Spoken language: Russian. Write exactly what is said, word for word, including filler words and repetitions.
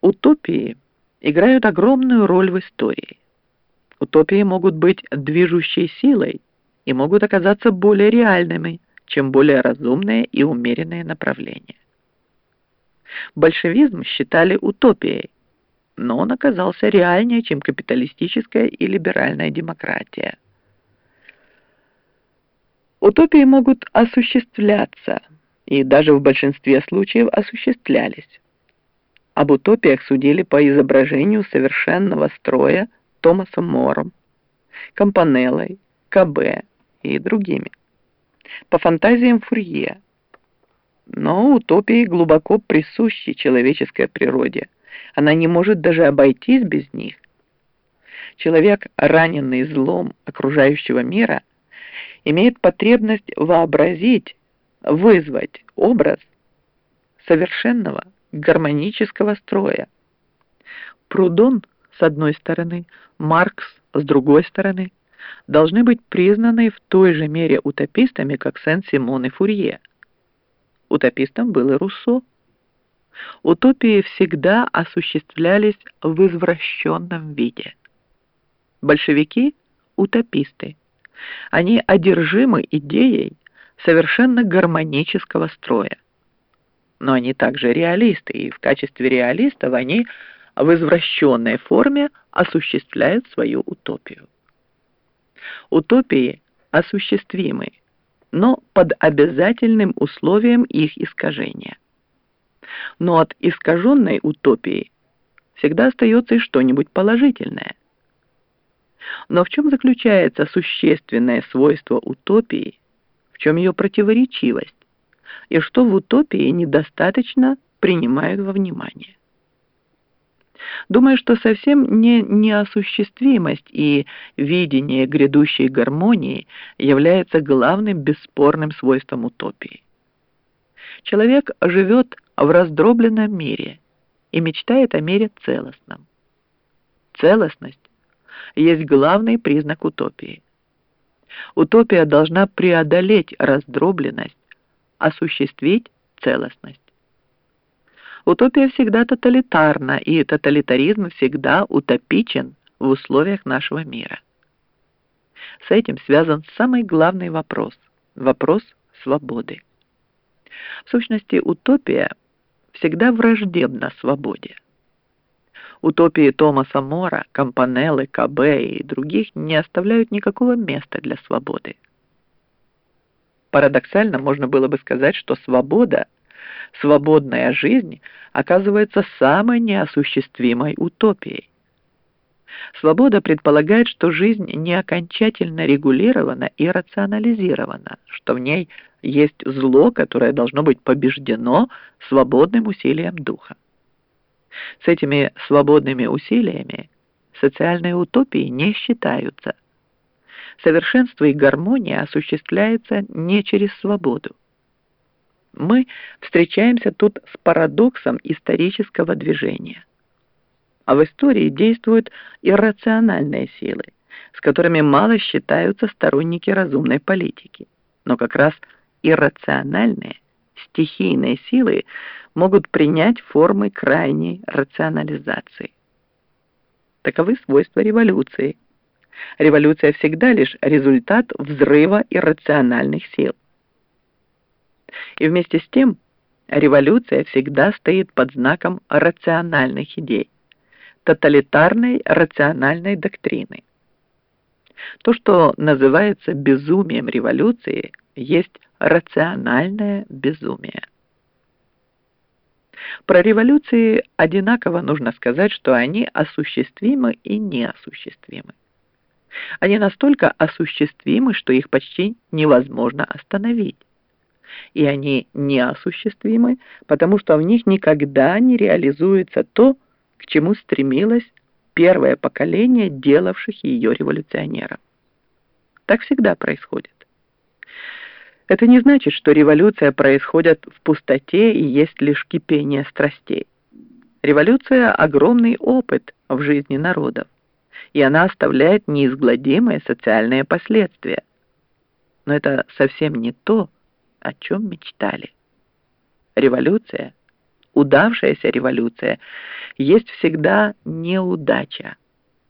Утопии играют огромную роль в истории. Утопии могут быть движущей силой и могут оказаться более реальными, чем более разумные и умеренные направления. Большевизм считали утопией, но он оказался реальнее, чем капиталистическая и либеральная демократия. Утопии могут осуществляться, и даже в большинстве случаев осуществлялись. Об утопиях судили по изображению совершенного строя Томасом Мором, Кампанеллой, Кабе и другими, по фантазиям Фурье. Но утопии глубоко присущи человеческой природе. Она не может даже обойтись без них. Человек, раненный злом окружающего мира, имеет потребность вообразить, вызвать образ совершенного гармонического строя. Прудон с одной стороны, Маркс с другой стороны должны быть признаны в той же мере утопистами, как Сен-Симон и Фурье. Утопистом был и Руссо. Утопии всегда осуществлялись в извращенном виде. Большевики – утописты. Они одержимы идеей совершенно гармонического строя. Но они также реалисты, и в качестве реалистов они в извращенной форме осуществляют свою утопию. Утопии осуществимы, но под обязательным условием их искажения. Но от искаженной утопии всегда остается и что-нибудь положительное. Но в чем заключается существенное свойство утопии, в чем ее противоречивость, и что в утопии недостаточно принимают во внимание? Думаю, что совсем не неосуществимость и видение грядущей гармонии является главным бесспорным свойством утопии. Человек живет в раздробленном мире и мечтает о мире целостном. Целостность есть главный признак утопии. Утопия должна преодолеть раздробленность, осуществить целостность. Утопия всегда тоталитарна, и тоталитаризм всегда утопичен в условиях нашего мира. С этим связан самый главный вопрос – вопрос свободы. В сущности, утопия всегда враждебна свободе. Утопии Томаса Мора, Кампанеллы, Кабе и других не оставляют никакого места для свободы. Парадоксально можно было бы сказать, что свобода, свободная жизнь оказывается самой неосуществимой утопией. Свобода предполагает, что жизнь не окончательно регулирована и рационализирована, что в ней есть зло, которое должно быть побеждено свободным усилием духа. С этими свободными усилиями социальные утопии не считаются. Совершенство и гармония осуществляется не через свободу. Мы встречаемся тут с парадоксом исторического движения. А в истории действуют иррациональные силы, с которыми мало считаются сторонники разумной политики. Но как раз иррациональные, стихийные силы могут принять формы крайней рационализации. Таковы свойства революции. Революция всегда лишь результат взрыва иррациональных сил. И вместе с тем революция всегда стоит под знаком рациональных идей, тоталитарной рациональной доктрины. То, что называется безумием революции, есть рациональное безумие. Про революции одинаково нужно сказать, что они осуществимы и неосуществимы. Они настолько осуществимы, что их почти невозможно остановить. И они неосуществимы, потому что в них никогда не реализуется то, к чему стремилось первое поколение делавших ее революционеров. Так всегда происходит. Это не значит, что революция происходит в пустоте и есть лишь кипение страстей. Революция – огромный опыт в жизни народов, и она оставляет неизгладимые социальные последствия. Но это совсем не то, о чем мечтали. Революция удавшаяся революция есть всегда неудача.